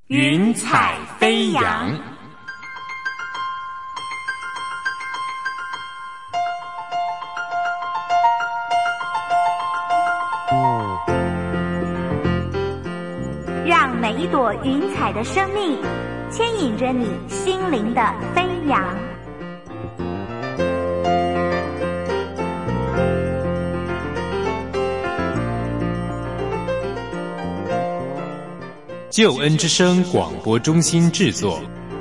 云彩飞扬。 让每一朵云彩的生命牵引着你心灵的飞扬。 救恩之声广播中心制作。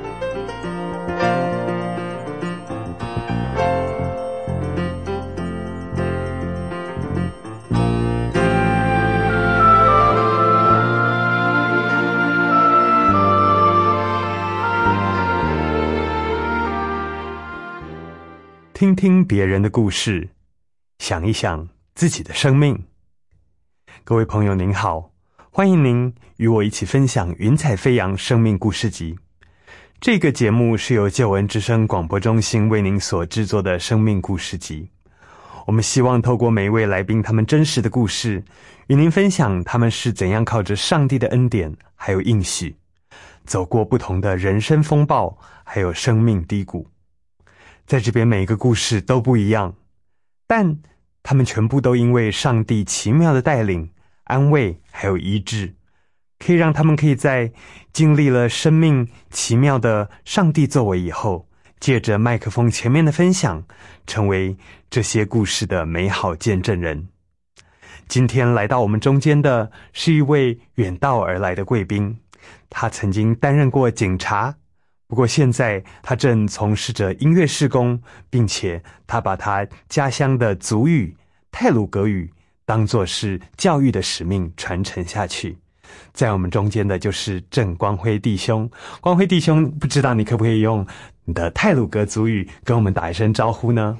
听听别人的故事，想一想自己的生命。各位朋友您好，欢迎您与我一起分享云彩飞扬生命故事集。这个节目是由救恩之声广播中心为您所制作的生命故事集。我们希望透过每一位来宾他们真实的故事，与您分享他们是怎样靠着上帝的恩典还有应许，走过不同的人生风暴还有生命低谷。在这边每一个故事都不一样，但他们全部都因为上帝奇妙的带领、安慰还有医治，可以让他们可以在经历了生命奇妙的上帝作为以后，借着麦克风前面的分享，成为这些故事的美好见证人。今天来到我们中间的是一位远道而来的贵宾，他曾经担任过警察，不过现在他正从事着音乐事工，并且他把他家乡的族语太鲁阁语当作是教育的使命传承下去。在我们中间的就是郑光辉弟兄。光辉弟兄，不知道你可不可以用你的太鲁阁族语跟我们打一声招呼呢？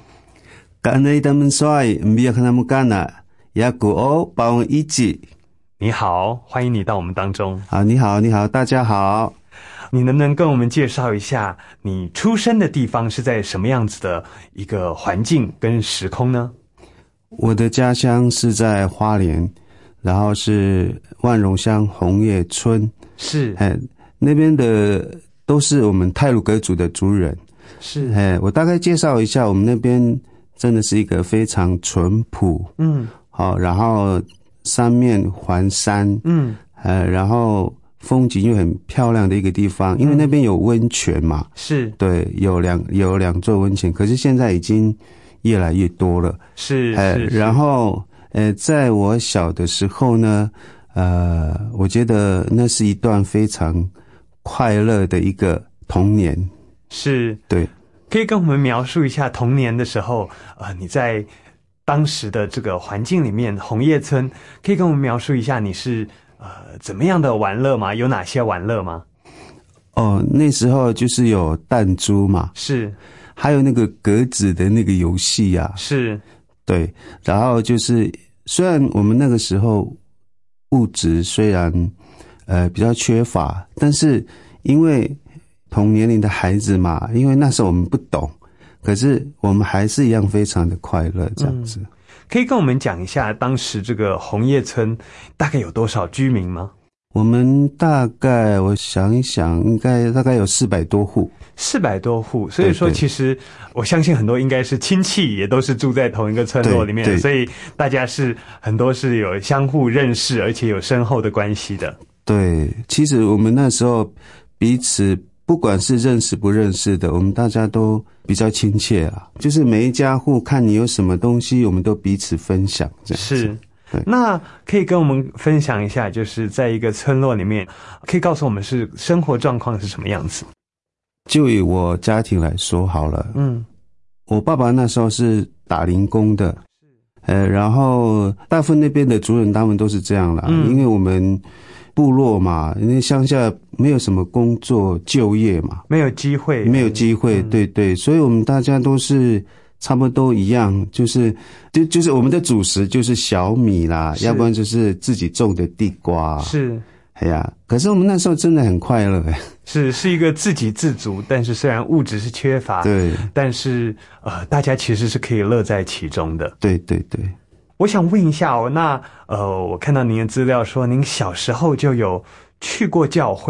你好，欢迎你到我们当中。 你好，大家好。 你能不能跟我们介绍一下你出生的地方是在什么样子的一个环境跟时空呢？ 我的家乡是在花莲，然后是万荣乡红叶村。 是， 那边的都是我们太鲁阁族的族人。 是， 我大概介绍一下，我们那边真的是一个非常淳朴，然后三面环山，然后风景又很漂亮的一个地方，因为那边有温泉嘛。 是， 对，有两座温泉，可是现在已经越来越多了。 是， 然后在我小的时候呢，我觉得那是一段非常快乐的一个童年。 是， 对， 可以跟我们描述一下童年的时候，你在当时的这个环境里面，红叶村，可以跟我们描述一下你是怎么样的玩乐吗？有哪些玩乐吗？ 那时候就是有弹珠嘛， 是， 还有那个格子的那个游戏啊， 是， 对，然后就是虽然我们那个时候物质虽然比较缺乏，但是因为同年龄的孩子嘛，因为那时候我们不懂，可是我们还是一样非常的快乐这样子。 可以跟我们讲一下当时这个红叶村大概有多少居民吗？ 我们大概我想一想，应该大概有400多户。 400多户，所以说其实我相信很多应该是亲戚，也都是住在同一个村落里面，所以大家是很多是有相互认识，而且有深厚的关系的。 对，其实我们那时候彼此不管是认识不认识的，我们大家都比较亲切啊，就是每一家户看你有什么东西，我们都彼此分享这样子。 是，那可以跟我们分享一下，就是在一个村落里面，可以告诉我们是生活状况是什么样子？ 就以我家庭来说好了，我爸爸那时候是打零工的，然后大部分那边的族人他们都是这样啦，因为我们部落嘛，因为乡下没有什么工作就业嘛， 没有机会， 对，所以我们大家都是差不多一样，就是我们的主食就是小米啦，要不然就是自己种的地瓜。 是， 可是我们那时候真的很快乐， 是一个自给自足，但是虽然物质是缺乏， 对， 但是大家其实是可以乐在其中的。 对。 我想问一下那我看到您的资料说您小时候就有去过教会，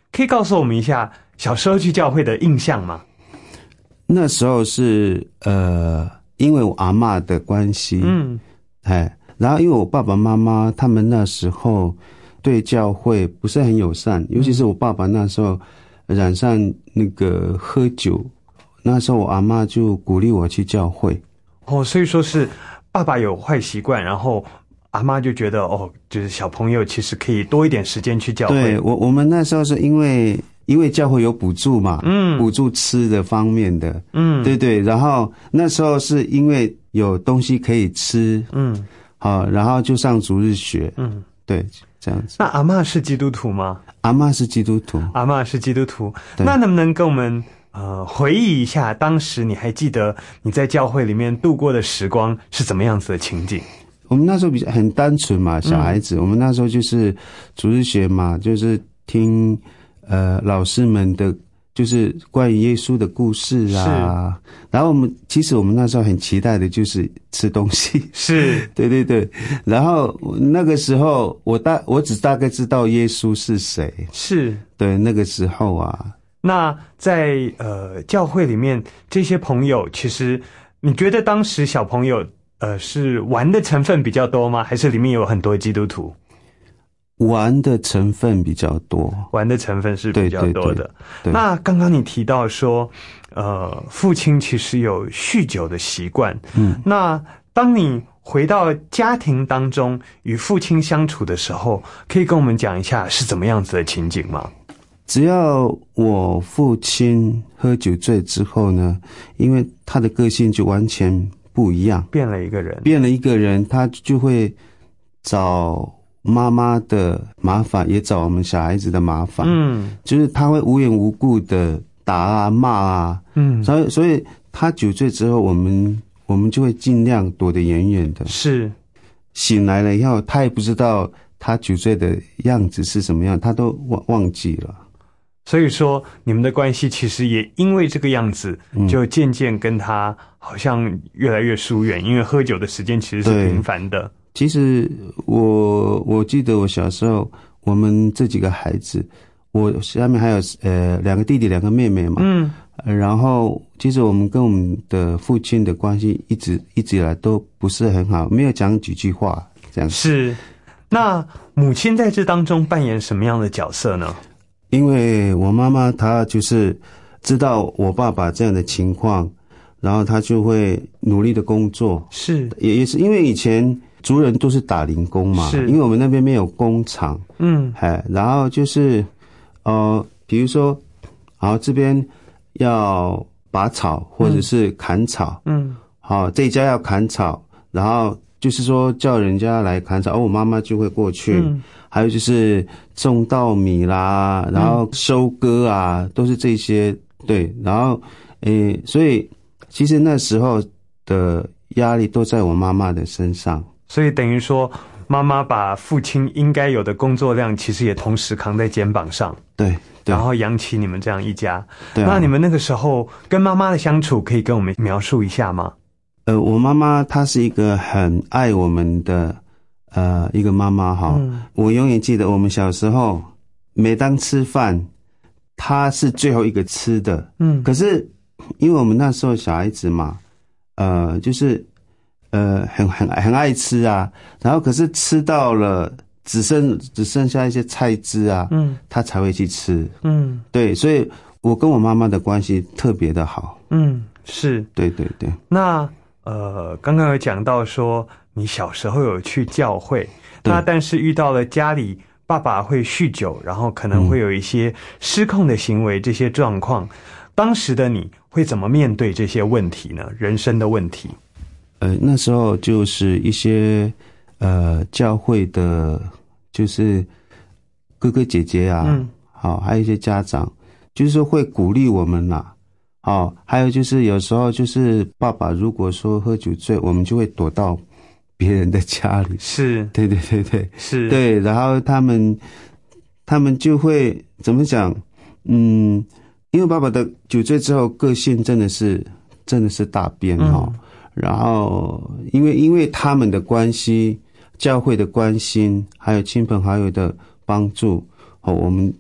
可以告诉我们一下小时候去教会的印象吗？ 那时候是因为我阿嬷的关系，然后因为我爸爸妈妈他们那时候对教会不是很友善，尤其是我爸爸那时候染上那个喝酒，那时候我阿嬷就鼓励我去教会。 所以说是爸爸有坏习惯，然后阿嬷就觉得就是小朋友其实可以多一点时间去教会。 对，我们那时候是因为教会有补助嘛，补助吃的方面的，对，然后那时候是因为有东西可以吃，好，然后就上主日学，对，这样子。 那阿嬷是基督徒吗？ 阿嬷是基督徒。 阿嬷是基督徒，那能不能跟我们回忆一下，当时你还记得你在教会里面度过的时光是怎么样子的情景？ 我们那时候很单纯嘛，小孩子，我们那时候就是主日学嘛，就是听老师们的，就是关于耶稣的故事啊。然后其实我们那时候很期待的就是吃东西， 是， 对。然后那个时候我只大概知道耶稣是谁， 是，对， 那个时候啊。 那在教会里面，这些朋友，其实你觉得当时小朋友是玩的成分比较多吗？还是里面有很多基督徒？ 玩的成分比较多， 玩的成分是比较多的。 对， 那刚刚你提到说，父亲其实有酗酒的习惯。那当你回到家庭当中与父亲相处的时候，可以跟我们讲一下是怎么样子的情景吗？ 只要我父亲喝酒醉之后呢，因为他的个性就完全不一样，变了一个人，他就会找妈妈的麻烦，也找我们小孩子的麻烦。就是他会无缘无故的打啊骂啊。所以他酒醉之后，我们就会尽量躲得远远的。是，醒来了以后，他也不知道他酒醉的样子是什么样，他都忘记了。 所以说你们的关系其实也因为这个样子，就渐渐跟他好像越来越疏远，因为喝酒的时间其实是频繁的。 其实我记得我小时候，我们这几个孩子，我下面还有2个弟弟2个妹妹嘛，然后其实我们跟我们的父亲的关系一直以来都不是很好，没有讲几句话这样子。 是，那母亲在这当中扮演什么样的角色呢？ 因为我妈妈她就是知道我爸爸这样的情况，然后她就会努力的工作。是，也是因为以前族人都是打零工嘛，因为我们那边没有工厂。然后就是比如说这边要拔草或者是砍草，这一家要砍草，然后就是说叫人家来砍草，我妈妈就会过去。还有就是种稻米啦，然后收割啊，都是这些。对，然后所以其实那时候的压力都在我妈妈的身上。 所以等于说妈妈把父亲应该有的工作量其实也同时扛在肩膀上。对，然后养起你们这样一家。那你们那个时候跟妈妈的相处可以跟我们描述一下吗？ 我妈妈她是一个很爱我们的一个妈妈哈。我永远记得我们小时候每当吃饭，她是最后一个吃的。可是因为我们那时候小孩子嘛，就是很爱吃啊，然后可是吃到了只剩下一些菜汁啊，她才会去吃。对，所以我跟我妈妈的关系特别的好。 是， 对。 那刚刚有讲到说你小时候有去教会，那但是遇到了家里爸爸会酗酒，然后可能会有一些失控的行为，这些状况，当时的你会怎么面对这些问题呢？人生的问题。 那时候就是一些教会的，就是哥哥姐姐啊，还有一些家长，就是说会鼓励我们啦。还有就是有时候就是爸爸如果说喝酒醉，我们就会躲到别人的家里。是，对，是，对，然后他们就会怎么讲？因为爸爸的酒醉之后个性真的是大变然后因为他们的关系、教会的关心，还有亲朋好友的帮助，我们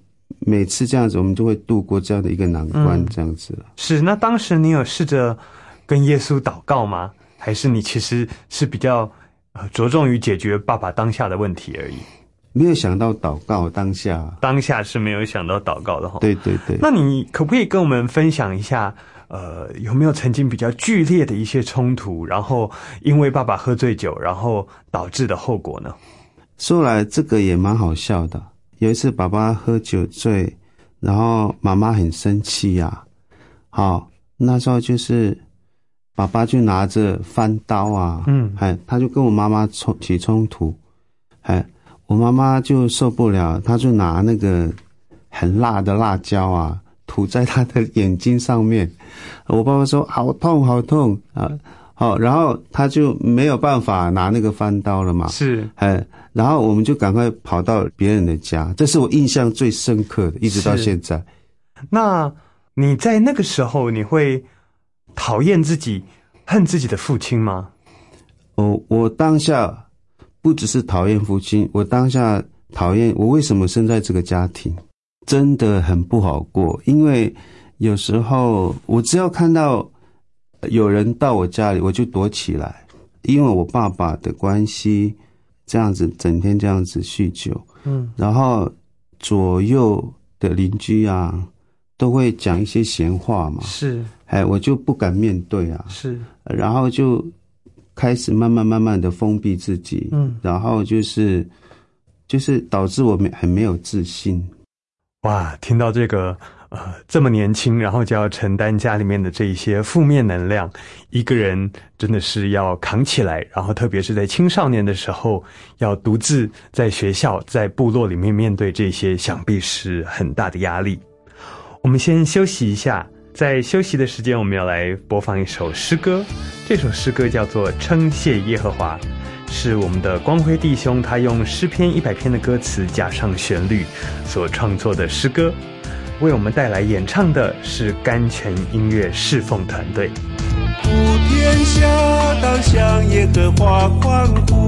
每次这样子，我们就会度过这样的一个难关，这样子了。 是，那当时你有试着跟耶稣祷告吗？还是你其实是比较着重于解决爸爸当下的问题而已？ 没有想到祷告当下是没有想到祷告的哈。 对对对。 那你可不可以跟我们分享一下，有没有曾经比较剧烈的一些冲突，然后因为爸爸喝醉酒，然后导致的后果呢？ 说来这个也蛮好笑的。有一次爸爸喝酒醉，然后妈妈很生气啊。好，那时候就是爸爸就拿着翻刀啊，他就跟我妈妈起冲突，我妈妈就受不了，她就拿那个很辣的辣椒啊涂在她的眼睛上面。我爸爸说好痛好痛啊，好，然后他就没有办法拿那个翻刀了嘛， 是， 然后我们就赶快跑到别人的家，这是我印象最深刻的，一直到现在。 那你在那个时候，你会讨厌自己、恨自己的父亲吗？ 我当下不只是讨厌父亲，我当下讨厌我为什么生在这个家庭，真的很不好过。因为有时候我只要看到有人到我家里，我就躲起来，因为我爸爸的关系，这样子整天这样子酗酒，然后左右的邻居啊都会讲一些闲话嘛， 是， 我就不敢面对啊， 是， 然后就开始慢慢的封闭自己，然后就是导致我很没有自信。 哇，听到这个这么年轻，然后就要承担家里面的这一些负面能量，一个人真的是要扛起来，然后特别是在青少年的时候，要独自在学校、在部落里面面对这些，想必是很大的压力。我们先休息一下，在休息的时间，我们要来播放一首诗歌。这首诗歌叫做《称谢耶和华》，是我们的光辉弟兄他用诗篇100篇的歌词加上旋律所创作的诗歌。为我们带来演唱的是甘泉音乐侍奉团队。 普天下当向耶和华欢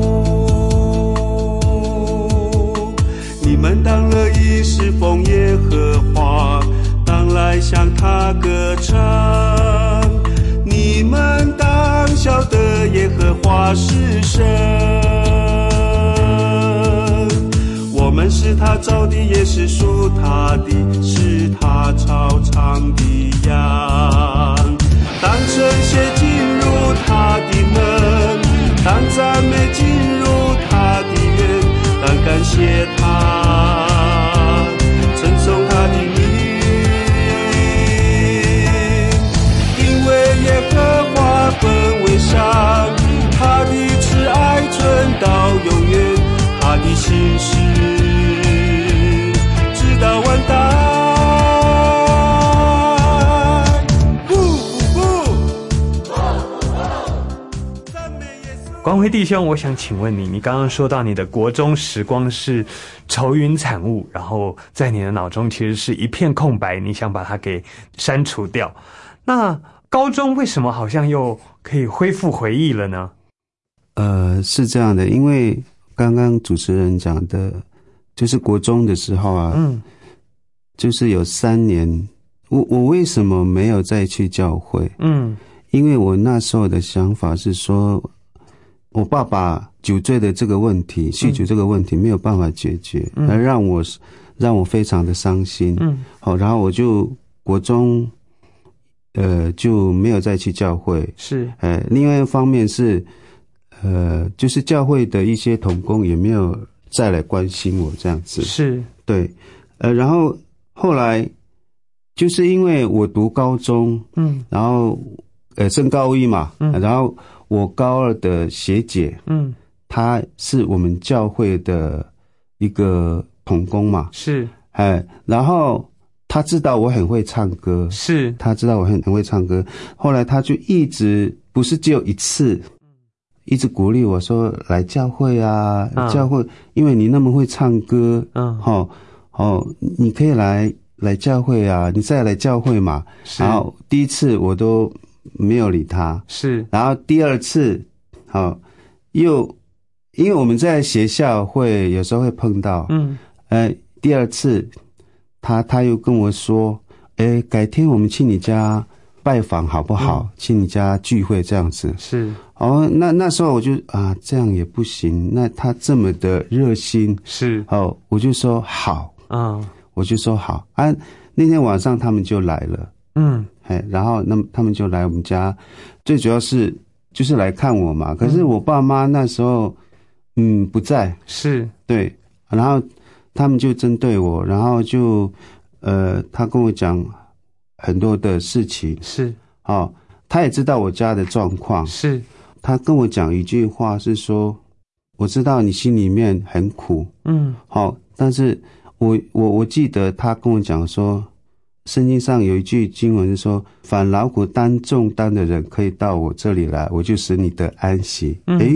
呼，你们当乐意侍奉耶和华，当来向他歌唱。你们当晓得耶和华是神，我们是他造的，也是属他的，是他草场的羊。当称谢进入他的门，当赞美进入他的院，当感谢他，称颂他的名。因为耶和华本为善，他的慈爱存到永远，他的心事直到万代。 光辉弟兄，我想请问你，你刚刚说到你的国中时光是愁云惨雾，然后在你的脑中其实是一片空白，你想把它给删除掉。那高中为什么好像又可以恢复回忆了呢？ 是这样的，因为刚刚主持人讲的，就是国中的时候啊，就是有3年，我为什么没有再去教会？因为我那时候的想法是说，我爸爸酒醉的这个问题，酗酒这个问题没有办法解决，而让我非常的伤心。好，然后我就国中就没有再去教会。是，另外一方面是就是教会的一些同工也没有再来关心我这样子。是，对，然后后来就是因为我读高中，然后升高一嘛，然后我高2的学姐，她是我们教会的一个同工嘛，是，然后她知道我很会唱歌，是，她知道我很会唱歌，后来她就一直不是只有一次，一直鼓励我说来教会啊，教会，因为你那么会唱歌，你可以来教会啊，你再来教会嘛。然后第一次我都没有理他，是，然后第2次，又因为我们在学校会有时候会碰到，第2次他又跟我说，改天我们去你家拜访好不好？去你家聚会这样子。 是。 那时候我就这样也不行。那他这么的热心， 是。 我就说好。我就说好。那天晚上他们就来了。然后他们就来我们家，最主要是就是来看我嘛。可是我爸妈那时候不在。是。对。然后他们就针对我，然后就他跟我讲很多的事情。是。他也知道我家的状况。是。他跟我讲一句话是说，我知道你心里面很苦。但是我记得他跟我讲说，圣经上有一句经文是说，凡劳苦担重担的人可以到我这里来，我就使你得安息。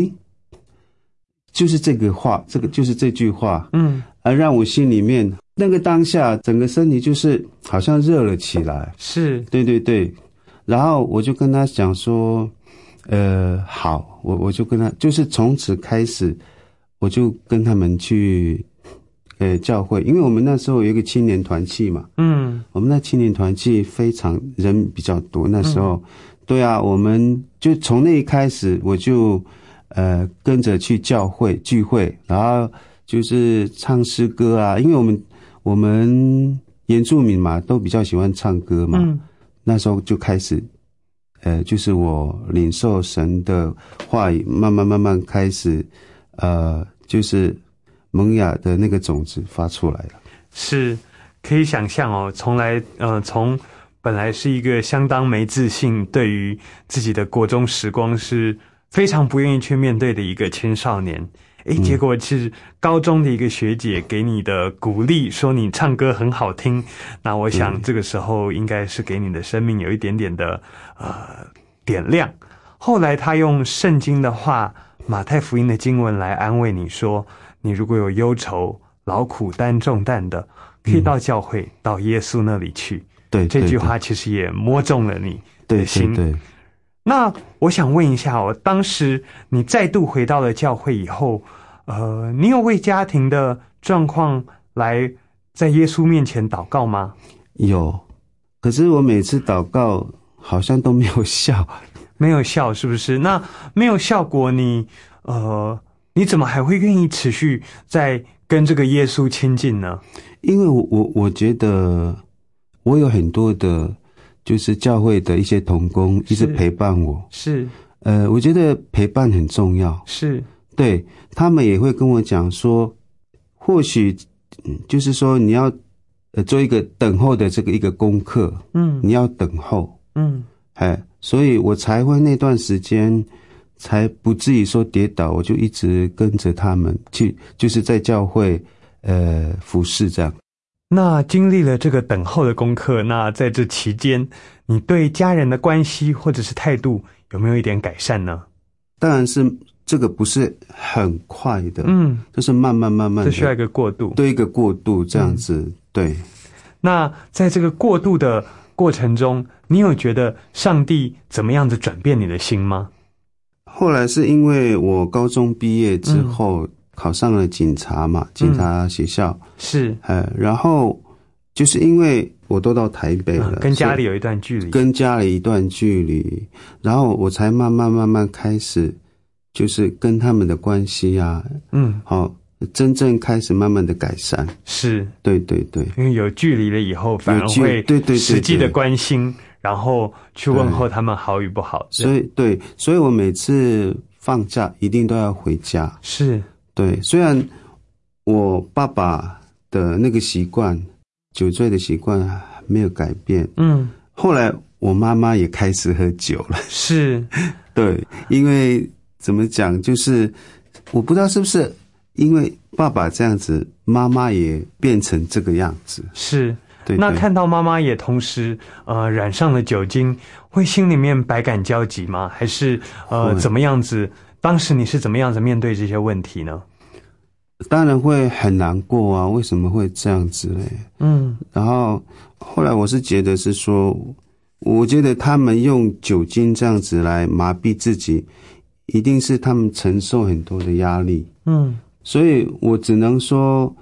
就是这个话，就是这句话。而让我心里面那个当下整个身体就是好像热了起来。是。对对对。然后我就跟他讲说，好，我就跟他，就是从此开始我就跟他们去教会，因为我们那时候有一个青年团契嘛。我们那青年团契非常人比较多，那时候。对啊，我们就从那一开始我就跟着去教会聚会，然后就是唱诗歌啊，因为我们原住民嘛都比较喜欢唱歌嘛。那时候就开始就是我领受神的话语，慢慢开始就是萌芽的那个种子发出来了。是，可以想象从本来是一个相当没自信，对于自己的国中时光是非常不愿意去面对的一个青少年。结果是高中的一个学姐给你的鼓励，说你唱歌很好听。那我想这个时候应该是给你的生命有一点点的点亮。后来他用圣经的话，马太福音的经文来安慰你说，你如果有忧愁、劳苦担重担的，可以到教会，到耶稣那里去。对，这句话其实也摸中了你的心。对。那我想问一下当时你再度回到了教会以后，你有为家庭的状况来在耶稣面前祷告吗？有，可是我每次祷告好像都没有效。没有效是不是？那没有效果你怎么还会愿意持续在跟这个耶稣亲近呢？因为我觉得我有很多的就是教会的一些同工一直陪伴我。是。我觉得陪伴很重要。是。对，他们也会跟我讲说，或许就是说你要做一个等候的这个一个功课。你要等候。所以我才会那段时间才不至于说跌倒，我就一直跟着他们去，就是在教会服侍这样。那经历了这个等候的功课，那在这期间你对家人的关系或者是态度有没有一点改善呢？当然是这个不是很快的。就是慢慢的，这需要一个过渡。对，一个过渡这样子。对。那在这个过渡的过程中，你有觉得上帝怎么样子转变你的心吗？后来是因为我高中毕业之后考上了警察嘛，警察学校。是。然后就是因为我都到台北了，跟家里有一段距离，然后我才慢慢开始就是跟他们的关系啊，真正开始慢慢的改善。是。对对对。因为有距离了以后反而会实际的关心，然后去问候他们好与不好。所以我每次放假一定都要回家。是。对，虽然我爸爸的那个习惯，酒醉的习惯没有改变。后来我妈妈也开始喝酒了。是。对，因为怎么讲，就是我不知道是不是因为爸爸这样子，妈妈也变成这个样子。是。对。那看到妈妈也同时染上了酒精，会心里面百感交集吗？还是怎么样子？当时你是怎么样子面对这些问题呢？当然会很难过啊，为什么会这样子嘞？然后后来我是觉得是说，我觉得他们用酒精这样子来麻痹自己，一定是他们承受很多的压力。所以我只能说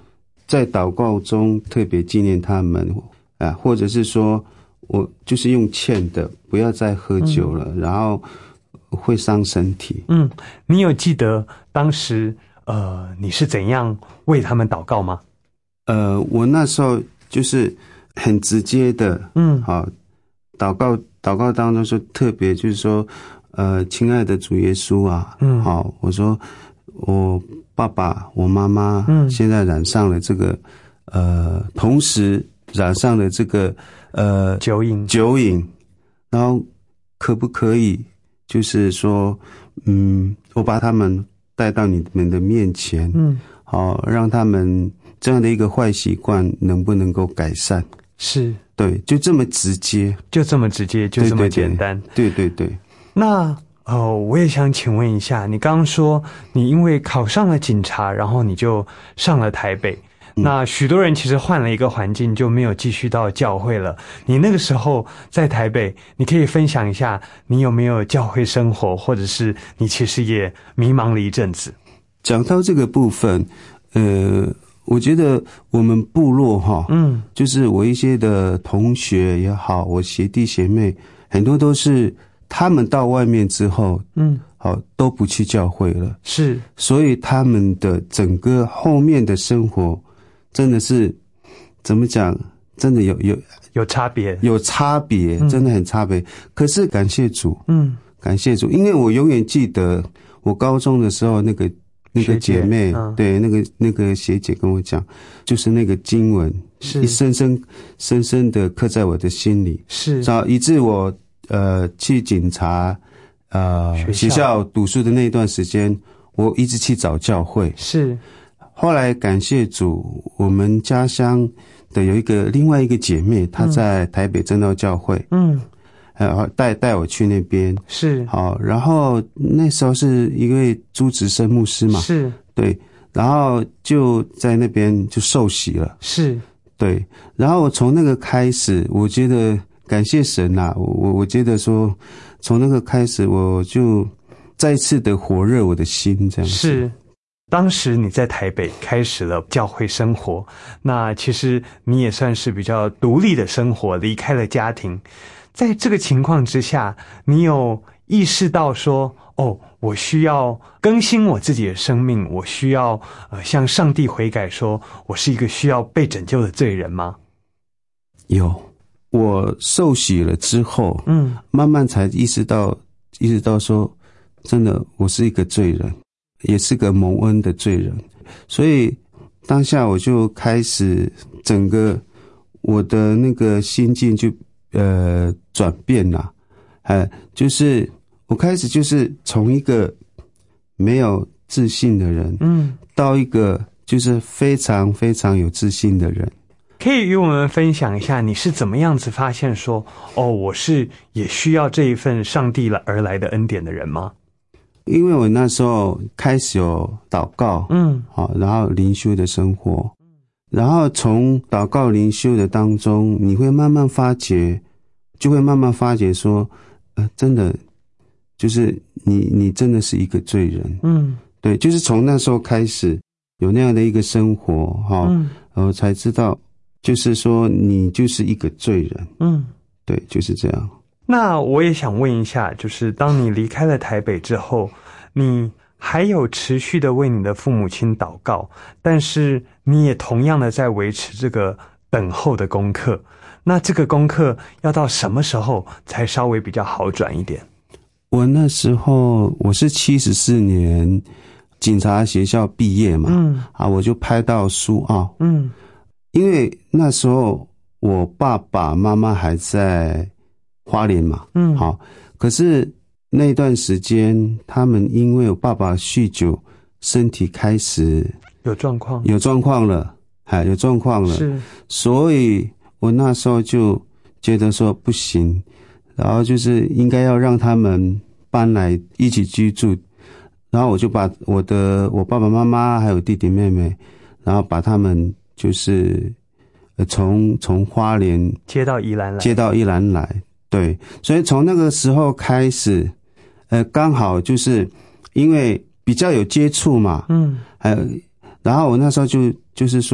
在祷告中特别纪念他们啊，或者是说我就是用劝的，不要再喝酒了，然后会伤身体。 你有记得当时你是怎样为他们祷告吗？ 我那时候就是很直接的，好，祷告当中说特别就是说，亲爱的主耶稣啊，好，我说我爸爸我妈妈现在染上了这个同时染上了这个酒瘾， 然后可不可以就是说我把他们带到你们的面前，好，让他们这样的一个坏习惯能不能够改善？ 是， 对，就这么直接，就这么简单。 对。 那我也想请问一下，你刚刚说你因为考上了警察，然后你就上了台北。那许多人其实换了一个环境就没有继续到教会了。你那个时候在台北，你可以分享一下你有没有教会生活，或者是你其实也迷茫了一阵子。 讲到这个部分，我觉得我们部落就是我一些的同学也好，我学弟学妹，很多都是他们到外面之后，好，都不去教会了， 是， 所以他们的整个后面的生活真的是怎么讲？真的有差别， 真的很差别。可是感谢主，感谢主，因为我永远记得我高中的时候那个姐妹，对，那个学姐跟我讲，就是那个经文，是深深的刻在我的心里，是，以致我去警察学校读书的那一段时间，我一直去找教会，是。后来感谢主，我们家乡的有另外一个姐妹，她在台北真道教会，带我去那边，是，好，然后那时候是一位朱植生牧师嘛，是，对，然后就在那边就受洗了，是，对，然后从那个开始，我觉得感谢神啊，我觉得说从那个开始，我就再次的火热我的心，这样子。 是，当时你在台北开始了教会生活，那其实你也算是比较独立的生活，离开了家庭。在这个情况之下，你有意识到说，我需要更新我自己的生命，我需要向上帝悔改，说我是一个需要被拯救的罪人吗？ 有，我受洗了之后，慢慢才意识到说，真的我是一个罪人，也是个蒙恩的罪人，所以当下我就开始整个我的那个心境就转变了，就是我开始就是从一个没有自信的人，到一个就是非常非常有自信的人。 可以与我们分享一下你是怎么样子发现说，我是也需要这一份上帝而来的恩典的人吗？ 因为我那时候开始有祷告，好，然后灵修的生活，然后从祷告灵修的当中，你会慢慢发觉说，真的就是你真的是一个罪人，对，就是从那时候开始有那样的一个生活，然后才知道，就是说你就是一个罪人，对，就是这样。 那我也想问一下，就是当你离开了台北之后，你还有持续的为你的父母亲祷告，但是你也同样的在维持这个等候的功课。那这个功课要到什么时候才稍微比较好转一点？ 我那时候我是74年警察学校毕业嘛，我就拍到苏澳，因为那时候我爸爸妈妈还在花莲嘛，好，可是那段时间他们因为我爸爸酗酒，身体开始有状况了，是，所以我那时候就觉得说不行，然后就是应该要让他们搬来一起居住，然后我就把我爸爸妈妈还有弟弟妹妹，然后把他们就是从花莲接到宜兰来，对，所以从那个时候开始，刚好就是因为比较有接触嘛，然后我那时候就是说，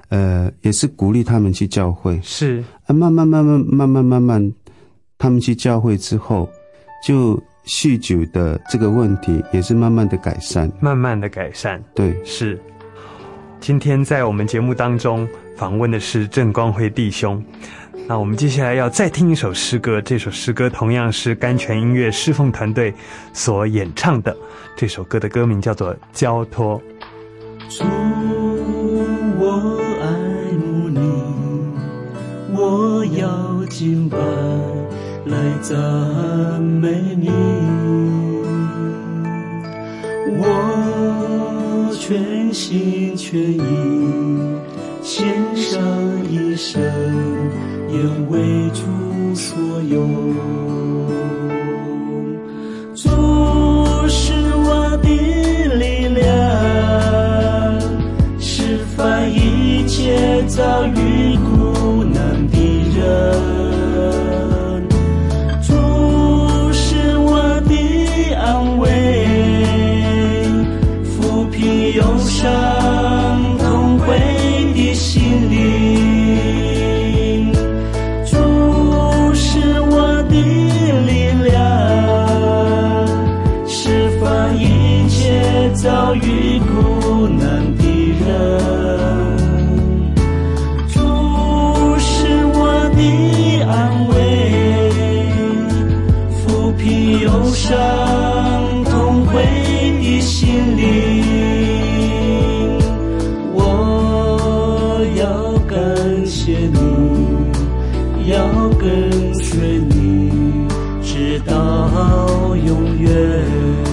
也是鼓励他们去教会。 是慢慢，他们去教会之后，就酗酒的这个问题也是慢慢的改善。 对，是。今天在我们节目当中访问的是郑光辉弟兄。那我们接下来要再听一首诗歌，这首诗歌同样是甘泉音乐侍奉团队所演唱的。这首歌的歌名叫做《交托》。 主，我爱慕你，我要敬拜来赞美你，我全心全意献上一生，愿为主所用。主是我的力量，释放一切遭遇苦难的人。主是我的安慰，抚平忧伤痛悔的心灵。主是我的力量，释放一切遭遇苦难的人。主是我的安慰，抚平忧伤痛悔的心灵。我要感谢你，要跟随你，直到永远。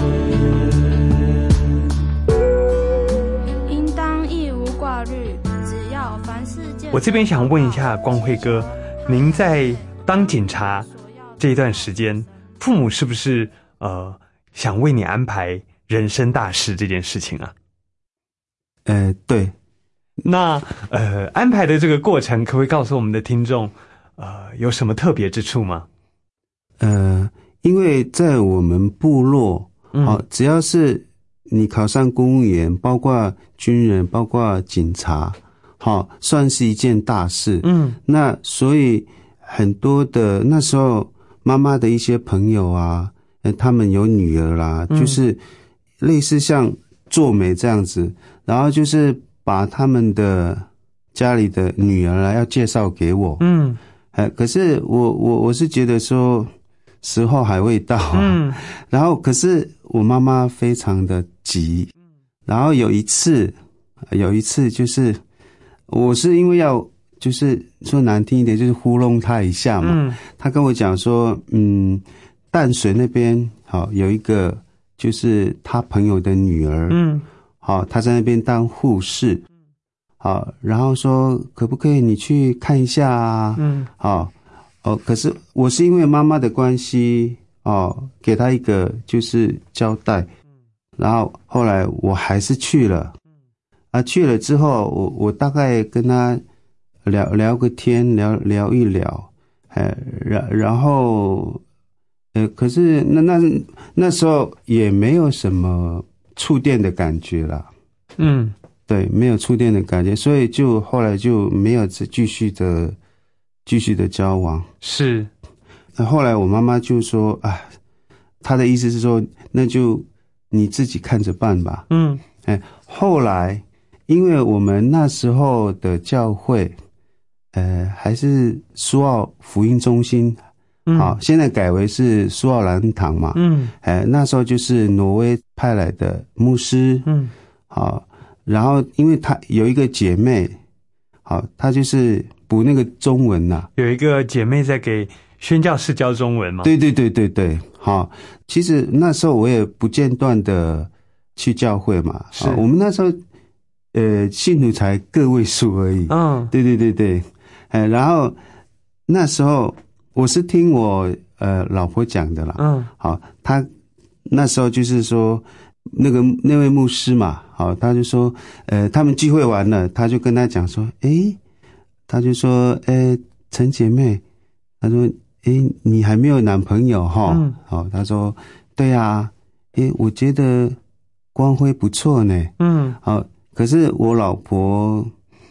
应当一无挂虑，只要凡事见。 我这边想问一下光辉哥，您在当警察这一段时间，父母是不是想为你安排人生大事这件事情啊？ 对。 那安排的这个过程，可不可以告诉我们的听众，有什么特别之处吗？ 因为在我们部落，只要是你考上公务员，包括军人，包括警察，算是一件大事。那所以很多的那时候妈妈的一些朋友啊，他们有女儿啦，就是类似像做媒这样子，然后就是把他们的家里的女儿啊要介绍给我。可是我是觉得说时候还未到然后可是我妈妈非常的急，然后有一次就是我是因为要就是说难听一点就是糊弄她一下嘛，她跟我讲说淡水那边有一个就是她朋友的女儿，她在那边当护士，然后说可不可以你去看一下啊？可是我是因为妈妈的关系给她一个就是交代，然后后来我还是去了，去了之后我大概跟她聊个天，聊一聊，然后可是那时候也没有什么触电的感觉啦。对，没有触电的感觉，所以就后来就没有继续的交往。 是。 后来我妈妈就说她的意思是说那就你自己看着办吧。后来因为我们那时候的教会还是苏澳福音中心，现在改为是苏澳兰堂嘛。那时候就是挪威派来的牧师。然后因为他有一个姐妹，她就是补那个中文呐。 有一个姐妹在给宣教士教中文嘛。 对。其实那时候我也不间断的去教会嘛。是。我们那时候信徒才个位数而已。对。然后那时候我是听我老婆讲的啦。她那时候就是说那位牧师嘛，他就说他们聚会完了，他就跟他讲说他就说陈姐妹，他说你还没有男朋友他说对啊，我觉得光辉不错呢。可是我老婆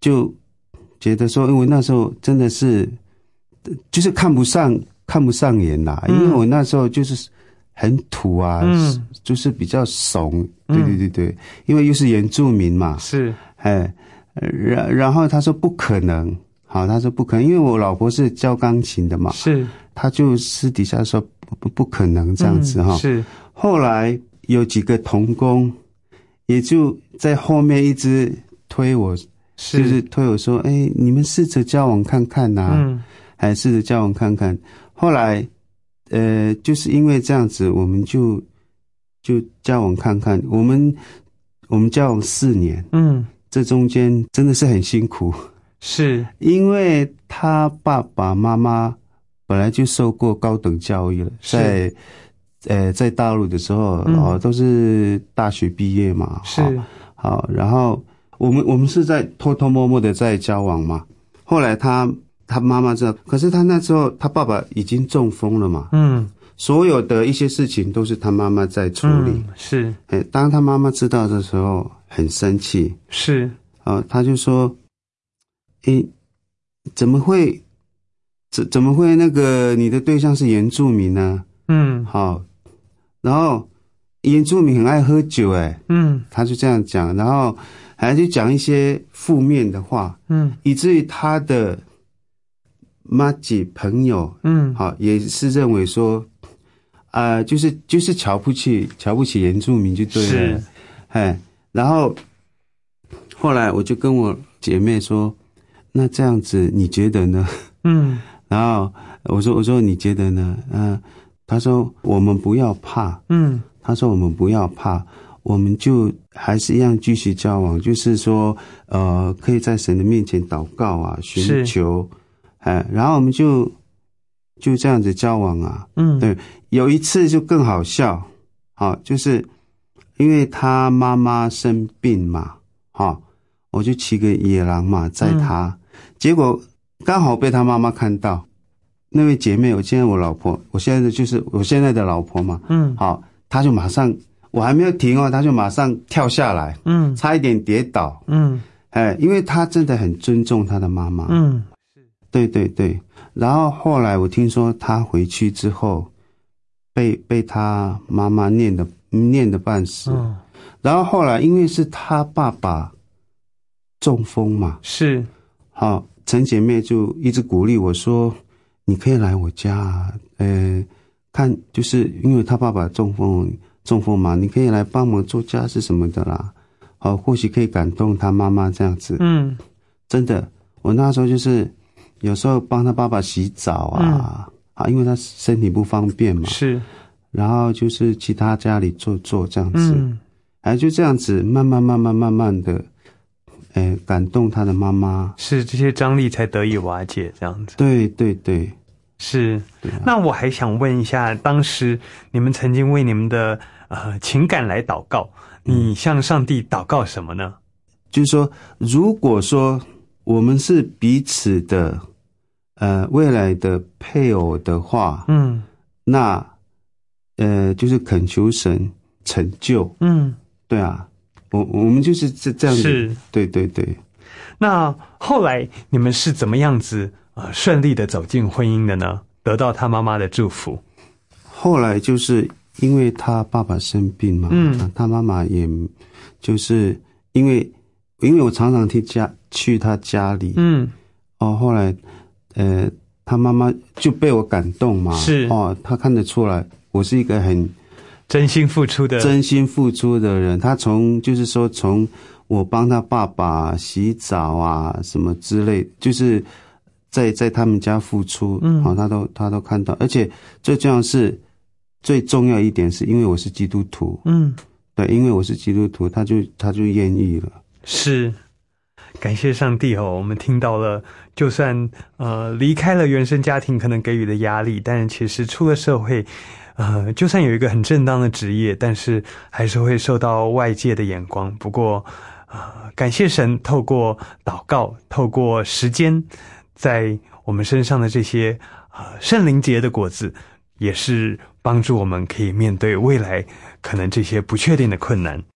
就觉得说，因为那时候真的是就是看不上眼啦，因为我那时候就是很土啊，就是比较怂，对，因为又是原住民嘛， 是， 然后他说不可能，好，他说不可能，因为我老婆是教钢琴的嘛， 是， 他就私底下说不可能这样子哈， 是， 后来有几个同工也就在后面一直推我，就是推我说，你们试着交往看看呐，还试着交往看看，后来就是因为这样子，我们就交往看看，我们交往4年，这中间真的是很辛苦，是因为他爸爸妈妈本来就受过高等教育了，在大陆的时候，都是大学毕业嘛，是好，然后我们是在偷偷摸摸的在交往嘛，后来他妈妈知道，可是他那时候他爸爸已经中风了嘛，所有的一些事情都是他妈妈在处理，是，当他妈妈知道的时候很生气，是，他就说，怎么会那个你的对象是原住民呢？好，然后原住民很爱喝酒，他就这样讲，然后还就讲一些负面的话，以至于他的妈姐朋友，好，也是认为说，就是瞧不起原住民就对了，然后后来我就跟我姐妹说，那这样子你觉得呢？然后我说你觉得呢？她说我们不要怕，她说我们不要怕，我们就还是一样继续交往，就是说可以在神的面前祷告啊，寻求，然后我们就这样子交往啊，对，有一次就更好笑，好，就是因为他妈妈生病嘛，好，我就骑个野狼嘛载他，结果刚好被他妈妈看到，那位姐妹，我现在的老婆嘛，好，她就马上，我还没有停她就马上跳下来，差一点跌倒，因为她真的很尊重她的妈妈，对，然后后来我听说她回去之后，被她妈妈念的半死，然后后来因为是她爸爸中风嘛，是，好，陈姐妹就一直鼓励我说，你可以来我家，看，就是因为他爸爸中风嘛，你可以来帮忙做家事什么的啦，好，或许可以感动他妈妈这样子。真的，我那时候就是有时候帮他爸爸洗澡啊，因为他身体不方便嘛，是，然后就是去他家里做这样子，就这样子慢慢的。感动他的妈妈， 是这些张力才得以瓦解，这样子。对，是。那我还想问一下，当时你们曾经为你们的情感来祷告，你向上帝祷告什么呢？ 就是说，如果说我们是彼此的未来的配偶的话，那就是恳求神成就，对啊。我们就是这样子，是，对。 那后来你们是怎么样子顺利的走进婚姻的呢？得到他妈妈的祝福。 后来就是因为他爸爸生病嘛，他妈妈也就是因为我常常去他家里，后来他妈妈就被我感动嘛，是，他看得出来我是一个很真心付出的人，他从我帮他爸爸洗澡啊什么之类，就是在他们家付出，他都看到，而且最重要是最重要一点是因为我是基督徒，对，因为我是基督徒，他就愿意了， 是。感谢上帝我们听到了，就算离开了原生家庭可能给予的压力，但是其实出了社会。就算有一个很正当的职业，但是还是会受到外界的眼光。不过，感谢神，透过祷告，透过时间，在我们身上的这些圣灵结的果子，也是帮助我们可以面对未来可能这些不确定的困难。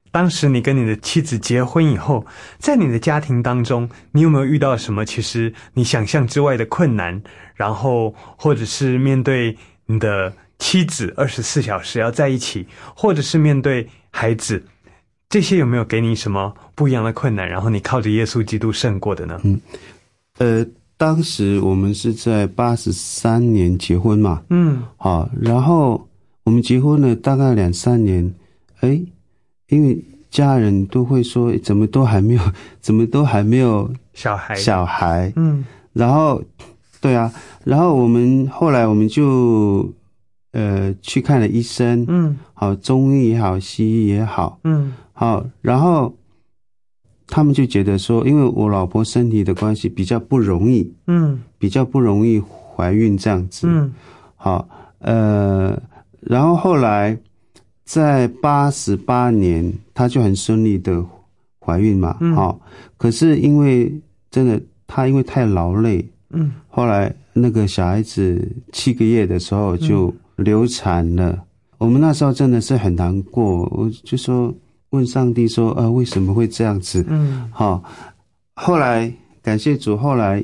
当时你跟你的妻子结婚以后，在你的家庭当中，你有没有遇到什么其实你想象之外的困难？然后或者是面对你的妻子24小时要在一起，或者是面对孩子，这些有没有给你什么不一样的困难？然后你靠着耶稣基督胜过的呢？ 当时我们是在83年结婚嘛，好，然后我们结婚了大概2-3年，因为家人都会说怎么都还没有小孩，然后对啊，然后后来我们就去看了医生，好，中医也好，西医也好，好，然后他们就觉得说，因为我老婆身体的关系比较不容易怀孕这样子，好，然后后来在88年，她就很顺利的怀孕嘛，好，可是因为真的她因为太劳累，后来那个小孩子7个月的时候就流产了，我们那时候真的是很难过，我就说问上帝说为什么会这样子？好，后来感谢主，后来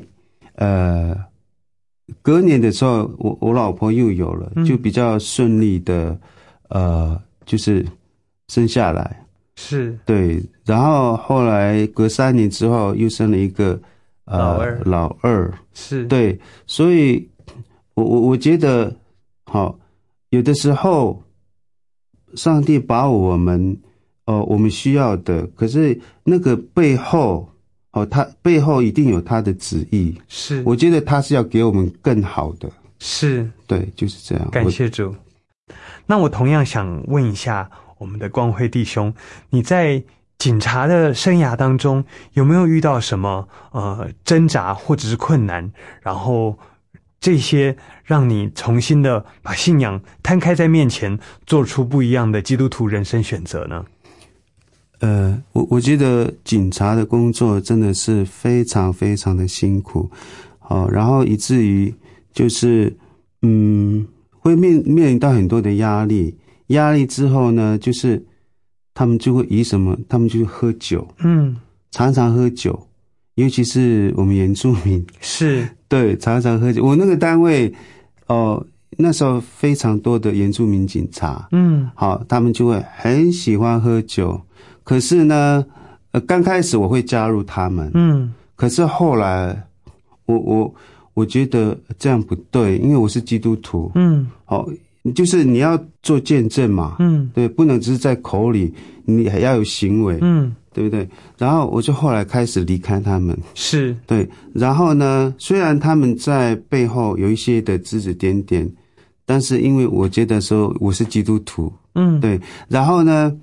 隔年的时候，我老婆又有了，就比较顺利的就是生下来， 是对，然后后来隔3年之后又生了一个老二， 是对，所以我觉得好，有的时候上帝把我们需要的，可是那个背后他背后一定有他的旨意， 是，我觉得他是要给我们更好的， 是， 对，就是这样。 感谢主。那我同样想问一下我们的光辉弟兄，你在警察的生涯当中有没有遇到什么挣扎或者是困难，然后这些让你重新的把信仰摊开在面前，做出不一样的基督徒人生选择呢？ 我觉得警察的工作真的是非常非常的辛苦，好，然后以至于就是会面临到很多的压力之后呢，就是他们就会以什么，他们就喝酒，常常喝酒，尤其是我们原住民， 是，对， 常常喝酒。我那个单位那时候非常多的原住民警察，好，他们就会很喜欢喝酒。可是呢，刚开始我会加入他们，可是后来我觉得这样不对，因为我是基督徒，好，就是你要做见证嘛，对，不能只是在口里，你还要有行为，对不对？然后我就后来开始离开他们， 是，对， 然后呢，虽然他们在背后有一些的指指点点，但是因为我觉得说我是基督徒，对，然后呢，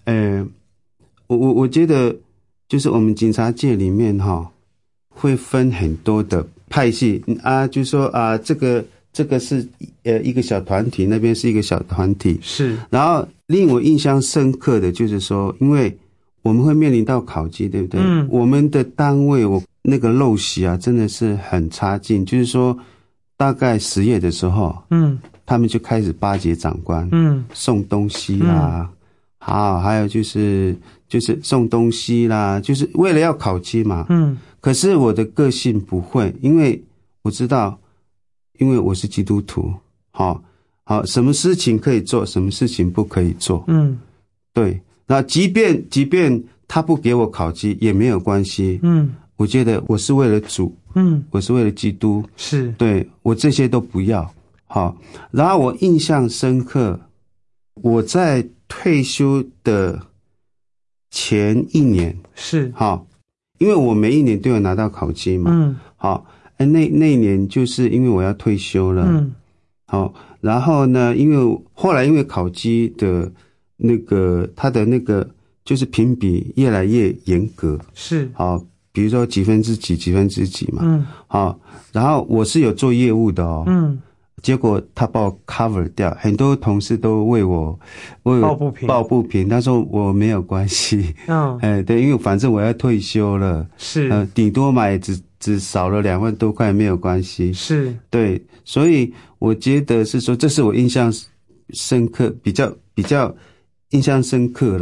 我觉得就是我们警察界里面会分很多的派系啊，就说啊，这个是一个小团体，那边是一个小团体，是。然后令我印象深刻的就是说，因为我们会面临到考绩，对不对？我们的单位那个陋习啊，真的是很差劲，就是说大概10月的时候，他们就开始巴结长官，送东西啦，好，还有就是送东西啦，就是为了要考绩嘛。可是我的个性不会，因为我知道，因为我是基督徒，好，什么事情可以做，什么事情不可以做。对。那即便他不给我考绩也没有关系。我觉得我是为了主，我是为了基督，是，对，我这些都不要。好，然后我印象深刻，我在退休的前1年，是，好，因为我每一年都有拿到考绩嘛，好，那一年就是因为我要退休了，好，然后呢，后来因为考绩的那个他的那个就是评比越来越严格，是，好，比如说几分之几嘛，好，然后我是有做业务的结果他把我 cover 掉，很多同事都为我抱不平，他说我没有关系，对，因为反正我要退休了，是，顶多买只少了2万多块没有关系，是，对，所以我觉得是说这是我印象深刻，比较印象深刻啦，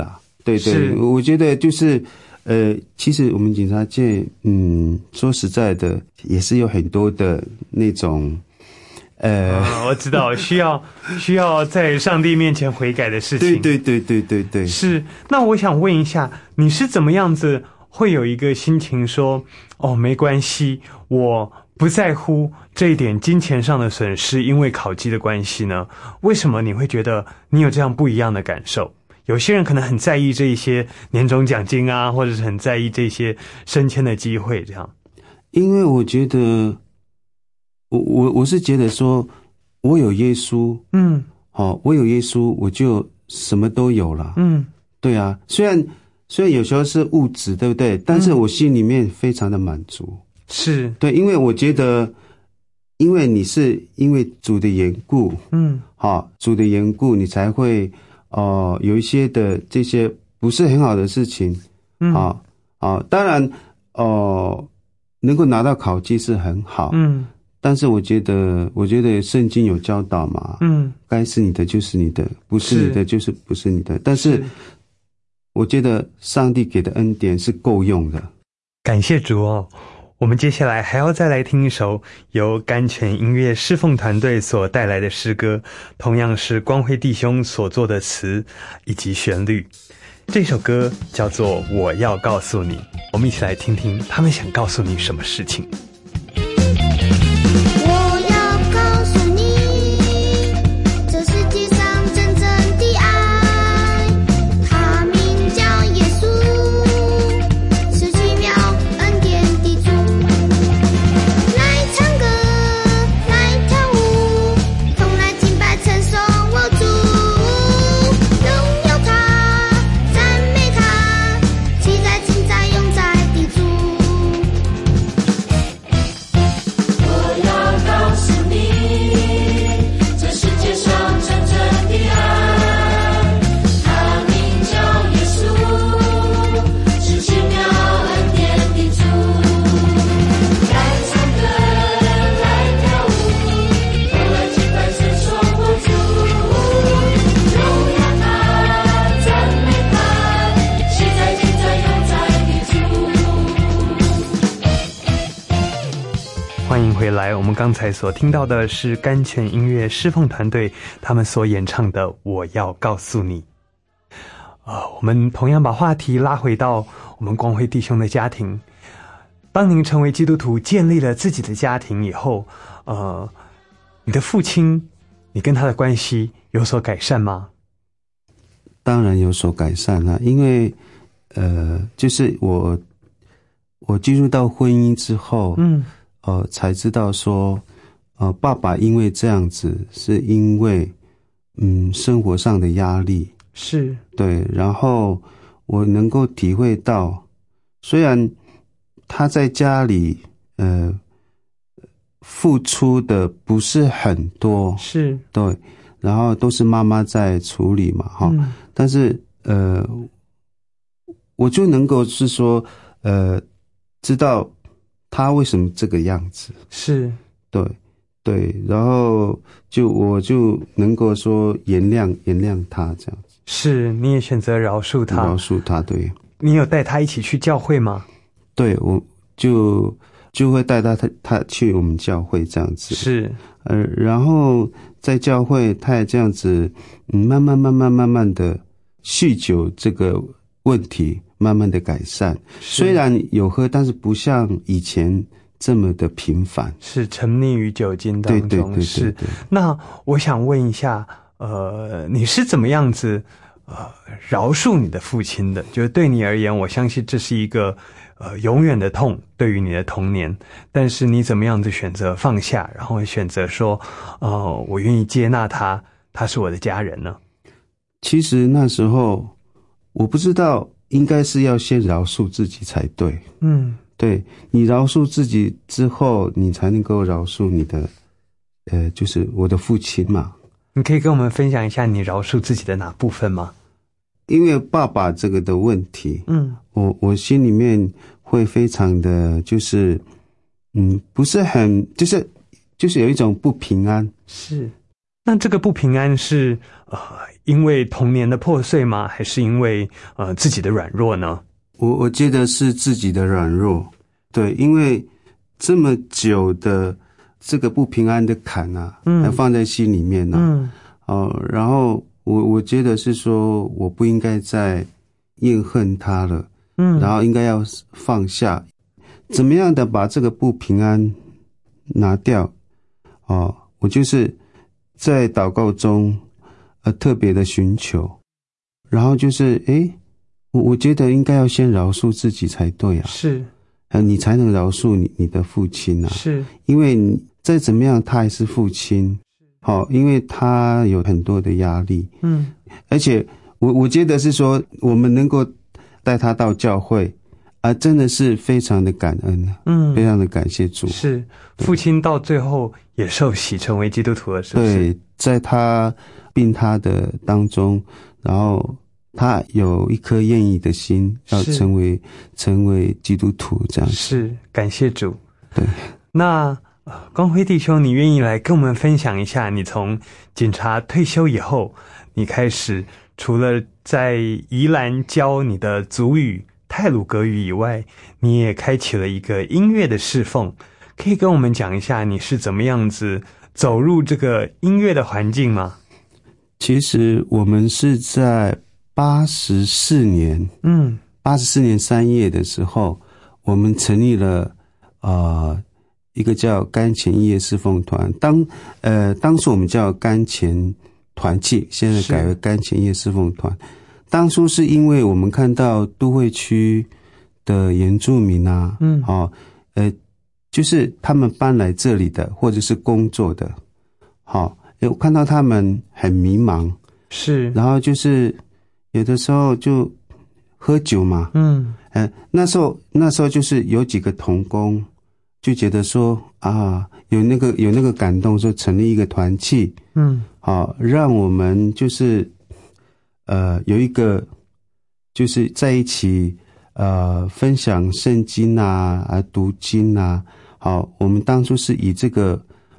对对，我觉得就是其实我们警察界，说实在的，也是有很多的那种， 我知道需要在上帝面前悔改的事情。 对， 是。那我想问一下，你是怎么样子会有一个心情说，没关系，我不在乎这一点金钱上的损失，因为考绩的关系呢？为什么你会觉得你有这样不一样的感受？有些人可能很在意这一些年终奖金啊，或者是很在意这些升迁的机会，这样。 因为我觉得，我是觉得说，我有耶稣，我有耶稣，我就什么都有了，对啊。虽然有时候是物质，对不对？但是我心里面非常的满足， 是对，因为我觉得，因为你是因为主的缘故，主的缘故，你才会。有一些的这些不是很好的事情，当然，能够拿到考绩是很好，但是我觉得圣经有教导嘛，该是你的就是你的，不是你的就是不是你的，但是我觉得上帝给的恩典是够用的。 感谢主哦。我们接下来还要再来听一首由甘泉音乐侍奉团队所带来的诗歌，同样是光辉弟兄所作的词以及旋律。这首歌叫做《我要告诉你》，我们一起来听听他们想告诉你什么事情。欢迎回来，我们刚才所听到的是甘泉音乐侍奉团队他们所演唱的《我要告诉你》。我们同样把话题拉回到我们光辉弟兄的家庭。当您成为基督徒，建立了自己的家庭以后，你的父亲，你跟他的关系有所改善吗？ 当然有所改善了，因为就是我进入到婚姻之后，才知道说，爸爸因为这样子，是因为生活上的压力， 是对，然后我能够体会到，虽然他在家里付出的不是很多， 是对，然后都是妈妈在处理嘛，但是我就能够是说知道他为什么这个样子， 是对，然后我就能够说原谅他这样子。 是，你也选择饶恕他， 对。 你有带他一起去教会吗？ 对，我就会带他去我们教会这样子。 是， 然后在教会他也这样子，慢慢的酗酒这个问题慢慢的改善，虽然有喝，但是不像以前这么的频繁， 是沉溺于酒精当中。 对， 是。那我想问一下，你是怎么样子饶恕你的父亲的？就是对你而言，我相信这是一个永远的痛，对于你的童年。但是你怎么样子选择放下，然后选择说，我愿意接纳他是我的家人呢？ 其实那时候我不知道。应该是要先饶恕自己才对。对，你饶恕自己之后，你才能够饶恕你的，就是我的父亲嘛。 你可以跟我们分享一下你饶恕自己的哪部分吗？ 因为爸爸这个的问题，我心里面会非常的就是，不是很就是有一种不平安。 是， 那这个不平安是因为童年的破碎吗？还是因为自己的软弱呢？ 我觉得是自己的软弱，对，因为这么久的这个不平安的坎啊，还放在心里面啊，然后我觉得是说我不应该再怨恨他了，然后应该要放下，怎么样的把这个不平安拿掉，我就是在祷告中特别的寻求，然后就是我觉得应该要先饶恕自己才对啊， 是， 你才能饶恕你的父亲啊， 是， 因为你再怎么样他还是父亲，因为他有很多的压力，而且我觉得是说我们能够带他到教会真的是非常的感恩非常的感谢主， 是，父亲到最后也受洗成为基督徒了，是不是？ 对，在他病榻的当中，然后他有一颗愿意的心，要成为基督徒，这样是，感谢主。 对， 那光辉弟兄，你愿意来跟我们分享一下，你从警察退休以后，你开始除了在宜兰教你的族语太鲁阁语以外，你也开启了一个音乐的侍奉，可以跟我们讲一下你是怎么样子走入这个音乐的环境吗？ 其实我们是在84年3月的时候，我们成立了一个叫甘前音乐侍奉团，当初我们叫甘前团契，现在改为甘前音乐侍奉团。当初是因为我们看到都会区的原住民啊，就是他们搬来这里的或者是工作的，我看到他们很迷茫，是，然后就是有的时候就喝酒嘛，那时候就是有几个同工就觉得说有那个感动，说成立一个团契，让我们就是有一个就是在一起分享圣经读经我们当初是以这个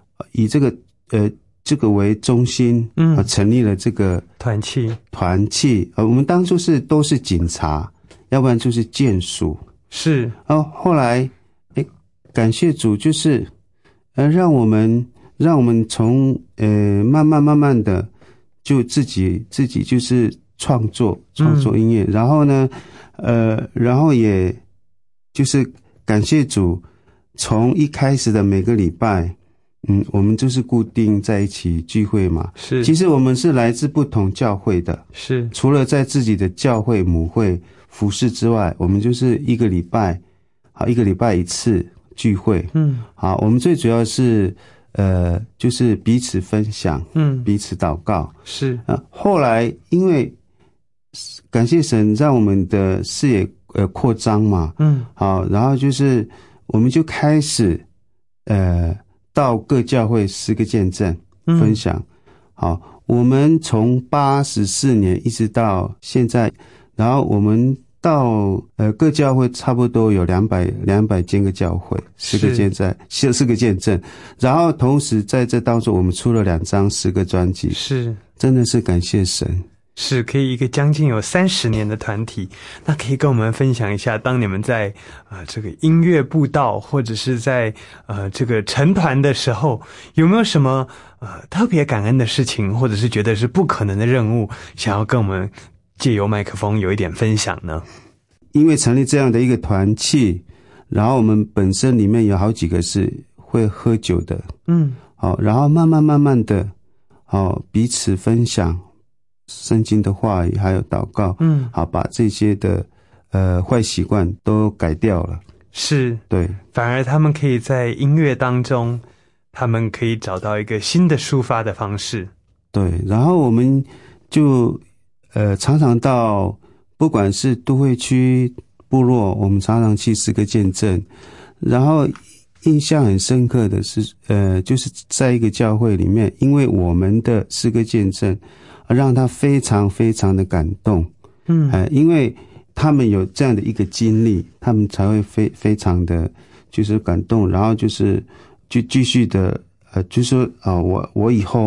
为中心，成立了这个团契，我们当初都是警察，要不然就是眷属，是，后来感谢主，就是让我们从慢慢的就自己就是创作音乐，然后呢然后也就是感谢主，从一开始的每个礼拜我们就是固定在一起聚会嘛，是，其实我们是来自不同教会的，是，除了在自己的教会母会服事之外，我们就是一个礼拜一次聚会，我们最主要是就是彼此分享，彼此祷告，是，后来因为感谢神让我们的视野扩张嘛，然后就是我们就开始到各教会10个见证分享，我们从84年一直到现在，然后我们到各教会差不多有200间个教会，10个见证，然后同时在这当中我们出了2张10个专辑，是，真的是感谢神。 是，可以一个将近有30年的团体，那可以跟我们分享一下，当你们在这个音乐布道或者是在这个成团的时候，有没有什么特别感恩的事情，或者是觉得是不可能的任务，想要跟我们借由麦克风有一点分享呢？ 因为成立这样的一个团契，然后我们本身里面有好几个是会喝酒的，然后慢慢的彼此分享圣经的话语还有祷告，把这些的坏习惯都改掉了，是，对， 反而他们可以在音乐当中，他们可以找到一个新的抒发的方式， 对，然后我们就常常到不管是都会区部落，我们常常去10个见证，然后印象很深刻的是就是在一个教会里面，因为我们的10个见证让他非常非常的感动，因为他们有这样的一个经历，他们才会非常的就是感动，然后就继续的就说我以后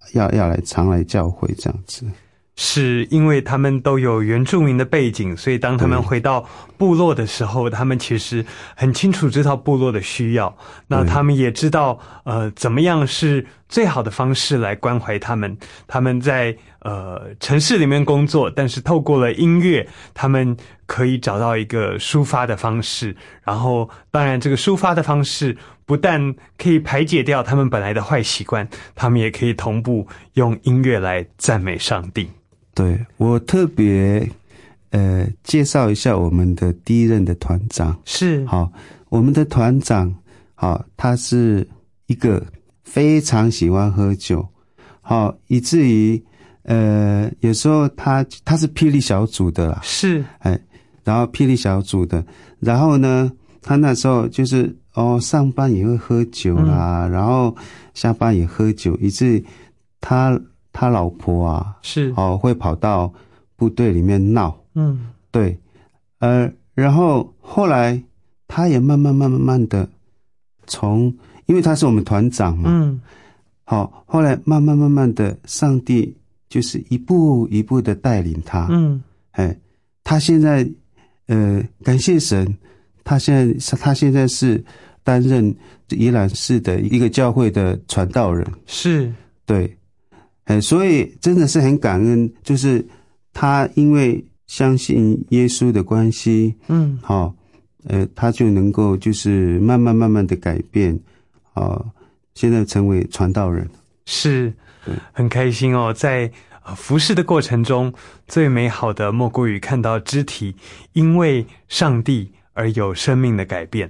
要来常来教会这样子。 是因为他们都有原住民的背景，所以当他们回到部落的时候，他们其实很清楚知道部落的需要，那他们也知道怎么样是最好的方式来关怀他们。他们在城市里面工作，但是透过了音乐，他们可以找到一个抒发的方式，然后当然这个抒发的方式不但可以排解掉他们本来的坏习惯，他们也可以同步用音乐来赞美上帝。 对，我特别介绍一下我们的第一任的团长。 是， 好，我们的团长好，他是一个非常喜欢喝酒，好，以至于有时候他是霹雳小组的啦， 是， 然后霹雳小组的，然后呢，他那时候就是上班也会喝酒啦，然后下班也喝酒，以至于他老婆啊， 是会跑到部队里面闹，对，然后后来他也慢慢的因为他是我们团长嘛，后来慢慢的，上帝就是一步一步的带领他，他现在感谢神，他现在是担任宜兰市的一个教会的传道人，是，对。所以真的是很感恩，就是他因为相信耶稣的关系，他就能够就是慢慢的改变，现在成为传道人。 是，很开心哦，在服事的过程中，最美好的莫过于看到肢体因为上帝而有生命的改变。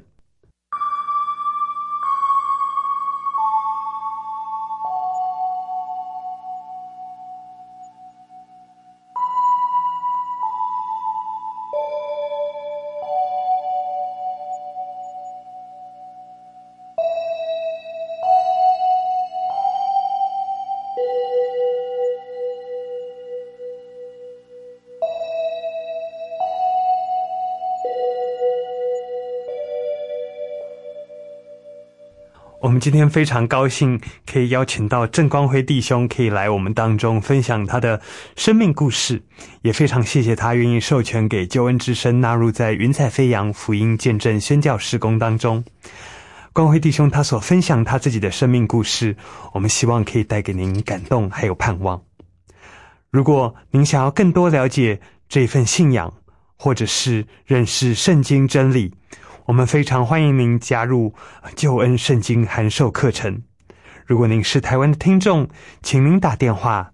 我们今天非常高兴可以邀请到郑光辉弟兄可以来我们当中分享他的生命故事，也非常谢谢他愿意授权给救恩之声纳入在云彩飞扬福音见证宣教事工当中。光辉弟兄他所分享他自己的生命故事，我们希望可以带给您感动还有盼望。如果您想要更多了解这份信仰，或者是认识圣经真理，我们非常欢迎您加入救恩圣经函授课程。如果您是台湾的听众，请您打电话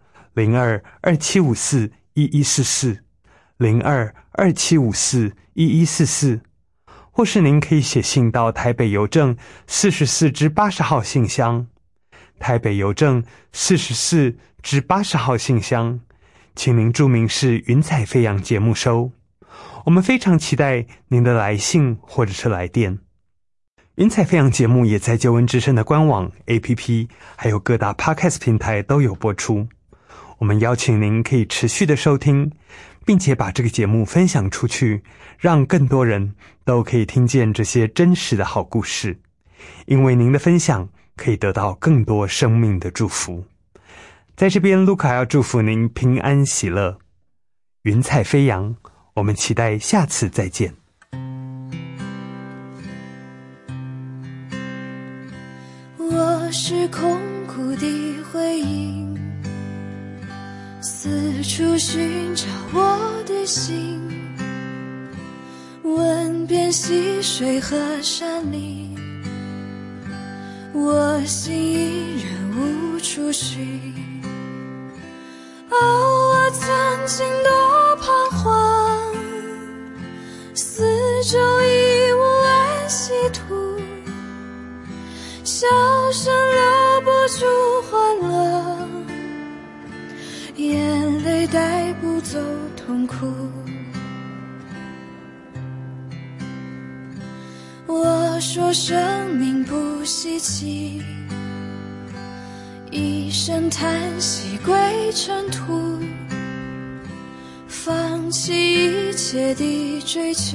02-2754-1144 02-2754-1144，或是您可以写信到台北邮政44至80号信箱，台北邮政44至80号信箱，请您注明是云彩飞扬节目收。我们非常期待您的来信或者是来电。云彩飞扬节目也在救恩之声的官网 APP 还有各大 Podcast 平台都有播出。我们邀请您可以持续的收听，并且把这个节目分享出去，让更多人都可以听见这些真实的好故事，因为您的分享可以得到更多生命的祝福。在这边卢卡要祝福您平安喜乐，云彩飞扬，我们期待下次再见。 我是空谷的回音，四处寻找我的心，问遍溪水和山林，我心依然无处寻。我曾经多彷徨，四周已无安息土，笑声留不住欢乐，眼泪带不走痛苦。我说生命不稀奇，一声叹息归尘土，放弃一切的追求，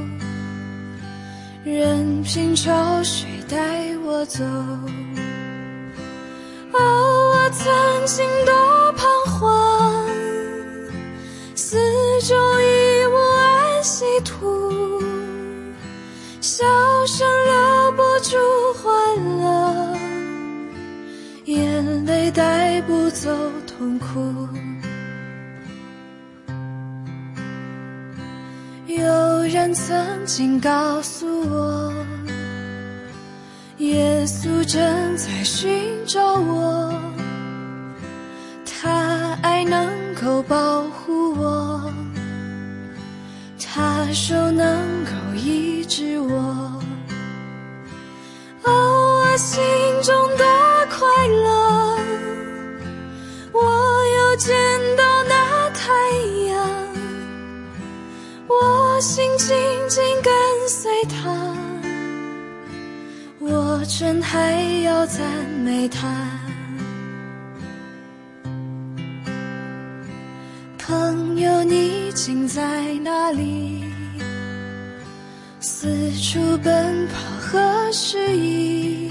任凭潮水带我走。我曾心多彷徨，四周已无安息土，笑声留不住欢乐，眼泪带不走痛苦。有人曾经告诉我，耶稣正在寻找我，他爱能够保护我，他手能够医治我。哦，我心中的快乐，我又见到那太阳，我心紧紧跟随他，我真还要赞美他。朋友，你竟在哪里？四处奔跑何时已？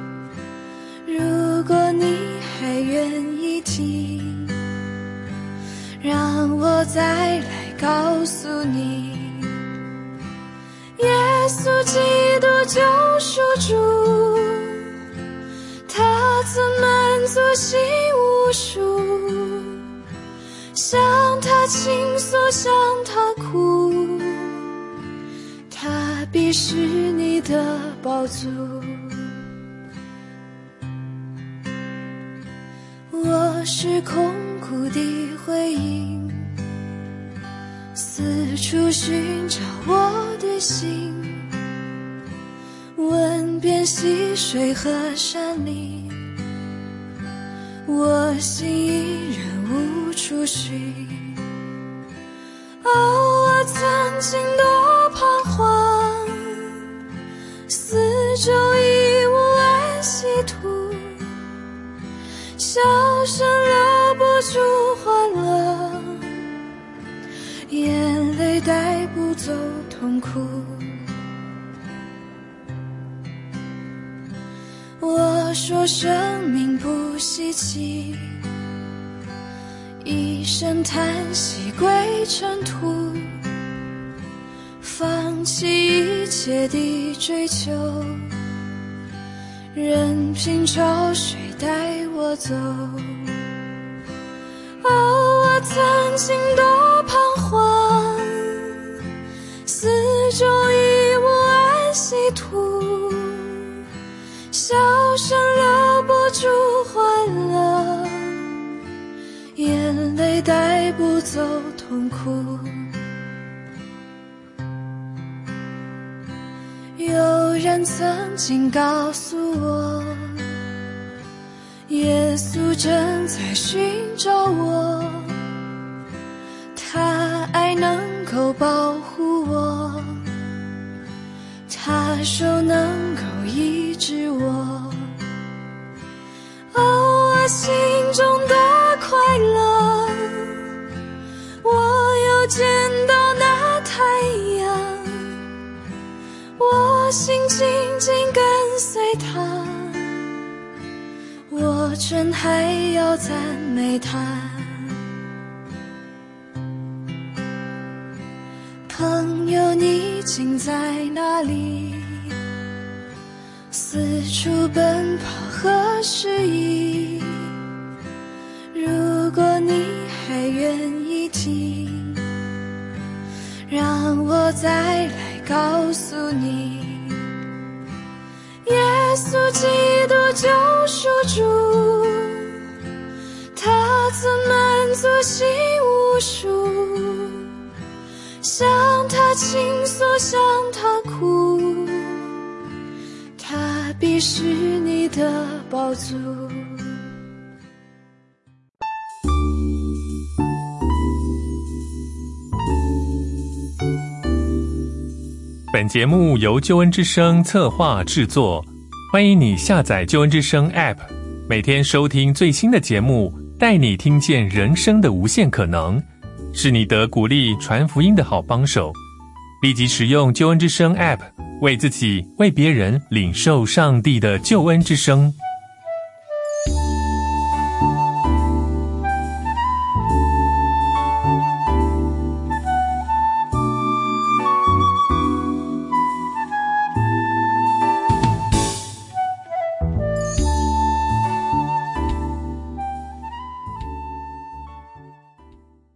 如果你还愿意听，让我再来告诉你，耶稣基督救赎主，他曾满足心无数，向他倾诉，向他哭，他必是你的宝足。我是空谷的回音，四处寻找我的心，问遍溪水和山林，我心依然无处寻。哦，我曾经多彷徨，四周已无安息土，笑声留不住欢乐，眼泪带不走痛苦。我说生命不稀奇，一声叹息归尘土，放弃一切的追求，任凭潮水带我走。哦，我曾经多彷徨，四周已无安息土，笑声留不住欢乐，眼泪带不走痛苦。有人曾经告诉我，耶稣正在寻找我，他爱能够保护我，他手能够医治我。哦，我心中的快乐，我又见到那太阳，我心紧紧跟随他，我真还要赞美他。朋友，你竟在哪里？四处奔跑何时已？如果你还愿意听，让我再来告诉你，耶稣基督救赎主，他曾满足心无数，向他倾诉，向他哭，他必是你的宝足。 本节目由救恩之声策划制作，欢迎你下载救恩之声 App， 每天收听最新的节目，带你听见人生的无限可能，是你得鼓励传福音的好帮手。立即使用救恩之声 App， 为自己为别人领受上帝的救恩之声。